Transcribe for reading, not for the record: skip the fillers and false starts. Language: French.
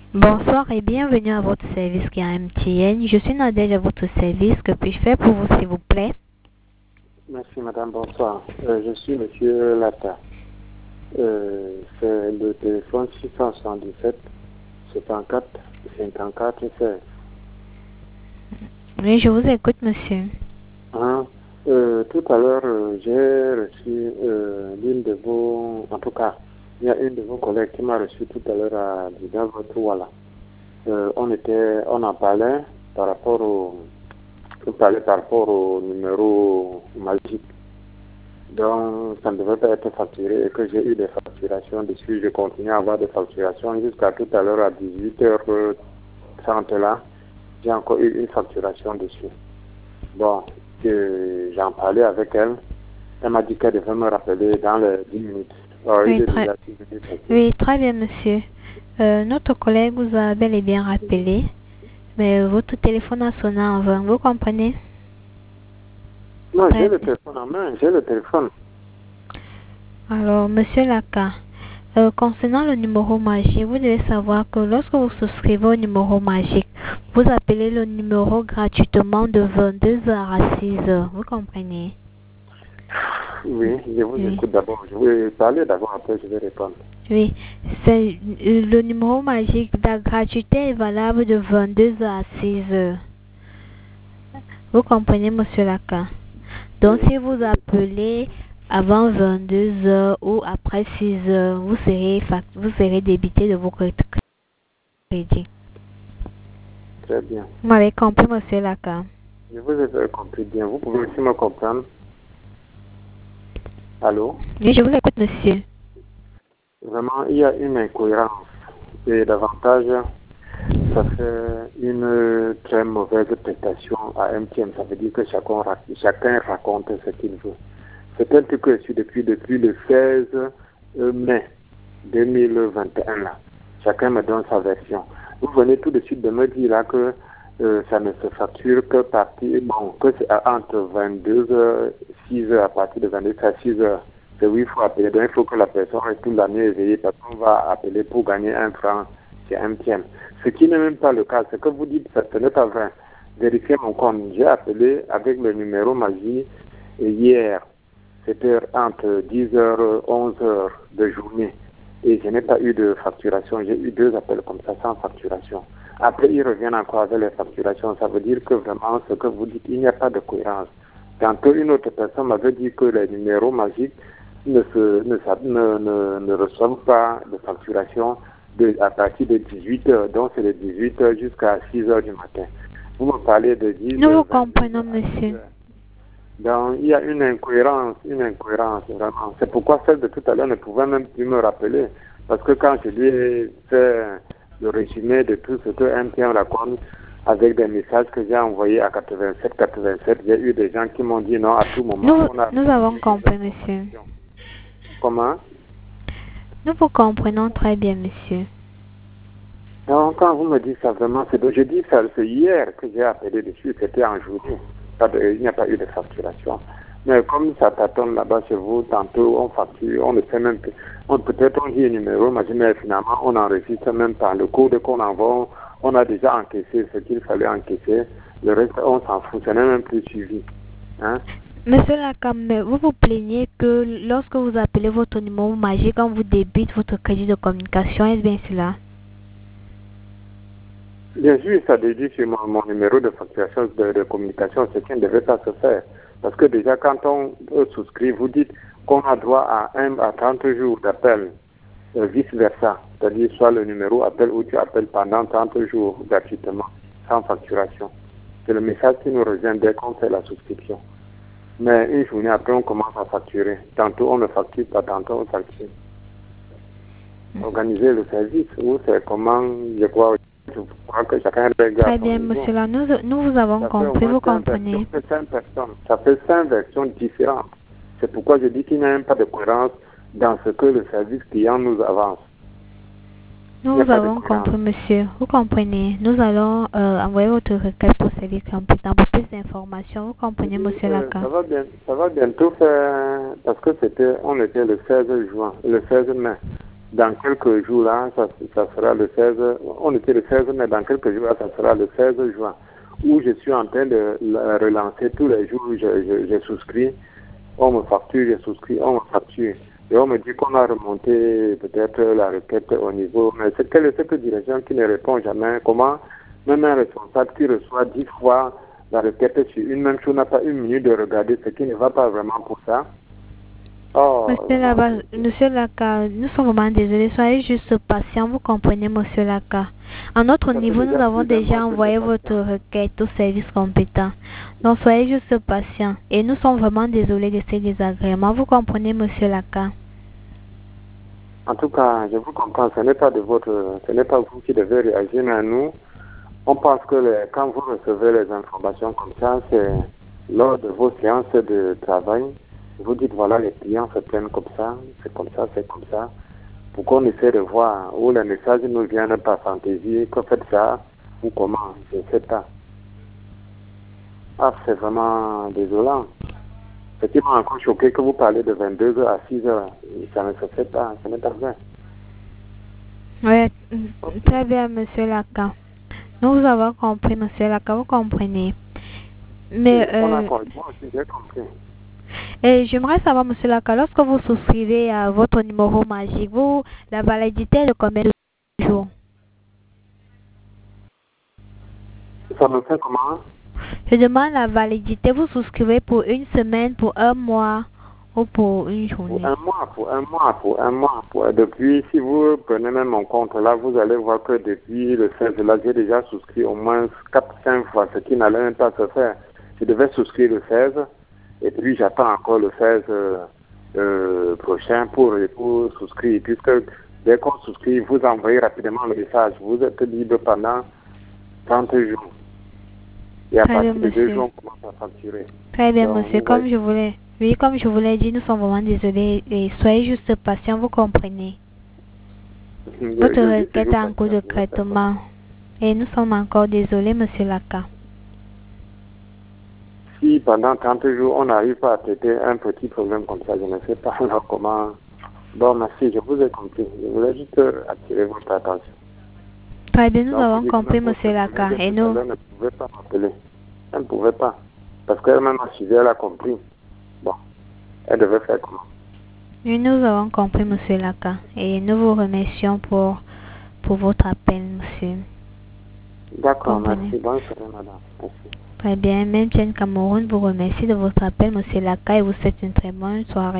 Bonsoir et bienvenue à votre service qui est à MTN. Je suis Nadège à votre service. Que puis-je faire pour vous, s'il vous plaît? Merci madame, bonsoir. Je suis monsieur Lata. C'est le téléphone 677 74 54 16. Oui, je vous écoute, monsieur. Tout à l'heure, j'ai reçu l'une de vos... En tout cas, il y a une de vos collègues qui m'a reçu tout à l'heure dans votre Walla. On en parlait par rapport au numéro magique. Donc, ça ne devait pas être facturé et que j'ai eu des facturations dessus. Je continue à avoir des facturations jusqu'à tout à l'heure à 18h30 là. J'ai encore eu une facturation dessus. Bon, j'en parlais avec elle. Elle m'a dit qu'elle devait me rappeler dans les 10 minutes. Alors, Oui, très bien, monsieur. Notre collègue vous a bel et bien rappelé, mais votre téléphone a sonné en vain. Vous comprenez? Non, j'ai le téléphone en main, j'ai le téléphone. Alors, monsieur Laka, concernant le numéro magique, vous devez savoir que lorsque vous souscrivez au numéro magique, vous appelez le numéro gratuitement de 22h à 6h. Vous comprenez? Oui, je vous écoute d'abord. Je vais parler d'abord, après je vais répondre. Oui, c'est le numéro magique. La gratuité est valable de 22h à 6h. Vous comprenez, monsieur Laka? Donc, si vous appelez avant 22h ou après 6h, vous serez débité de vos crédits. Très bien. Vous m'avez compris, monsieur Laka? Je vous ai compris bien. Vous pouvez aussi me comprendre? Allô? Oui, je vous écoute, monsieur. Vraiment, il y a une incohérence. Et davantage, ça fait une très mauvaise prestation à MTN. Ça veut dire que chacun raconte ce qu'il veut. C'est un truc que je suis depuis le 16 mai 2021. Là. Chacun me donne sa version. Vous venez tout de suite de me dire là que ça ne se facture que que c'est entre 22h, 6h, à partir de 22h à 6h. C'est où il faut appeler. Donc il faut que la personne reste toute l'année éveillée parce qu'on va appeler pour gagner 1 franc chez MTN. Ce qui n'est même pas le cas. Ce que vous dites, ce n'est pas vrai. Vérifiez mon compte. J'ai appelé avec le numéro magique hier. C'était entre 10h et 11h de journée. Et je n'ai pas eu de facturation. J'ai eu 2 appels comme ça sans facturation. Après, ils reviennent encore avec les facturations. Ça veut dire que vraiment, ce que vous dites, il n'y a pas de cohérence. Tantôt, une autre personne m'avait dit que les numéros magiques ne reçoivent pas de facturation à partir de 18h. Donc, c'est de 18h jusqu'à 6h du matin. Vous me parlez de 10h. Nous vous comprenons, monsieur. Donc, il y a une incohérence, vraiment. C'est pourquoi celle de tout à l'heure ne pouvait même plus me rappeler. Parce que quand je lui ai fait le résumé de tout ce que MTN raconte, avec des messages que j'ai envoyés à 87, j'ai eu des gens qui m'ont dit non à tout moment. Nous avons compris, monsieur. Comment? Nous vous comprenons très bien, monsieur. Donc, quand vous me dites ça, vraiment, je dis ça, c'est hier que j'ai appelé dessus, c'était en journée. Il n'y a pas eu de facturation. Mais comme ça tâtonne là-bas chez vous, tantôt on facture, on ne sait même plus. Peut-être on dit un numéro, mais finalement on enregistre même pas. Le code qu'on envoie, on a déjà encaissé ce qu'il fallait encaisser. Le reste, on s'en fout, ce n'est même plus suivi. Hein? Monsieur Lacam, vous vous plaignez que lorsque vous appelez votre numéro magique, on vous débite votre crédit de communication, est-ce bien cela? Bien sûr, ça déduit sur mon numéro de facturation de communication, ce qui ne devait pas se faire. Parce que déjà, quand on souscrit, vous dites qu'on a droit à 30 jours d'appel, vice-versa. C'est-à-dire, soit le numéro appelle ou tu appelles pendant 30 jours gratuitement, sans facturation. C'est le message qui nous revient dès qu'on fait la souscription. Mais une journée après, on commence à facturer. Tantôt, on ne facture pas, tantôt, on facture. Organiser le service, ou c'est comment, je crois que chacun regarde. Très bien, monsieur, là, nous vous avons compris, vous comprenez. Ça fait 5 versions différentes. C'est pourquoi je dis qu'il n'y a même pas de cohérence dans ce que le service client nous avance. Nous vous avons compris, monsieur. Vous comprenez. Nous allons envoyer votre requête pour service compétent pour plus d'informations. Vous comprenez, monsieur Lacan? Ça va bientôt faire, parce que on était le 16 juin, le 16 mai. dans quelques jours là, ça sera le 16, on était le 16, mais dans quelques jours là, ça sera le 16 juin, où je suis en train de relancer tous les jours, j'ai souscrit, on me facture, j'ai souscrit, on me facture. Et on me dit qu'on a remonté peut-être la requête au niveau, mais c'est cette direction qui ne répond jamais. Comment même un responsable qui reçoit 10 fois la requête sur une même chose n'a pas une minute de regarder ce qui ne va pas vraiment pour ça. Oh, Monsieur Laka, nous sommes vraiment désolés, soyez juste patient, vous comprenez, monsieur Laka. À notre niveau, nous avons déjà envoyé votre requête au service compétent. Donc, soyez juste patient. Et nous sommes vraiment désolés de ces désagréments. Vous comprenez, monsieur Laka? En tout cas, je vous comprends, ce n'est pas vous qui devez réagir, mais nous, on pense que quand vous recevez les informations comme ça, c'est lors de vos séances de travail, vous dites voilà, les clients se plaignent comme ça, c'est comme ça, c'est comme ça. Pour qu'on essaie de voir où les messages nous viennent par fantaisie, qu'on fait ça, ou comment, je ne sais pas. Ah, c'est vraiment désolant. Ce qui m'a encore choqué que vous parlez de 22h à 6h. Ça ne se fait pas, ce n'est pas vrai. Oui, très bien, monsieur Laka. Nous vous avons compris, monsieur Laka, vous comprenez. Mais, moi aussi, j'ai compris. et j'aimerais savoir, monsieur Laka, lorsque vous souscrivez à votre numéro magique, la validité est de combien de jours? Ça me fait comment? Je demande la validité. Vous souscrivez pour une semaine, pour un mois ou pour une journée? Pour un mois. Depuis, si vous prenez même mon compte là, vous allez voir que depuis le 16 là, j'ai déjà souscrit au moins 4-5 fois, ce qui n'allait même pas se faire. Je devais souscrire le 16 et puis j'attends encore le 16 prochain pour souscrire. Puisque dès qu'on souscrit, vous envoyez rapidement le message. Vous êtes libre pendant 30 jours. Et à partir de 2 jours, on commence à facturer. Très bien, monsieur. Comme je vous l'ai dit, nous sommes vraiment désolés. Et soyez juste patient, vous comprenez. Votre requête est en cours de traitement. Et nous sommes encore désolés, monsieur Laka. Si pendant 30 jours, on n'arrive pas à traiter un petit problème comme ça, je ne sais pas alors comment. Bon, merci, je vous ai compris. Je voulais juste attirer votre attention. Très bien, nous avons compris, monsieur Laka. Et nous... Elle ne pouvait pas m'appeler. Elle ne pouvait pas. Parce qu'elle-même a suivi, elle a compris. Bon, elle devait faire comment? Et nous avons compris, monsieur Laka. Et nous vous remercions pour votre appel, monsieur. D'accord, merci. Bonne soirée, madame. Merci. Très bien. Même Cameroun vous remercie de votre appel, monsieur Laka, et vous souhaite une très bonne soirée.